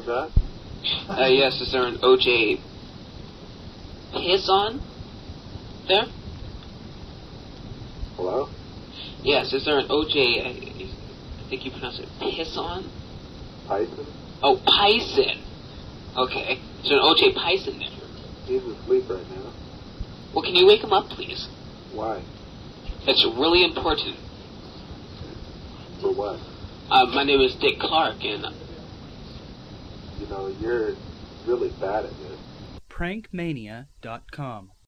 What's that? Yes, is there an OJ piss on there? Hello? Yes, is there an OJ, I think you pronounce it piss on? Tyson? Oh, Pison. Okay, is there an OJ Pison there? He's asleep right now. Well, can you wake him up, please? Why? It's really important. For what? My name is Dick Clark, and... You know, you're really bad at this. Prankmania.com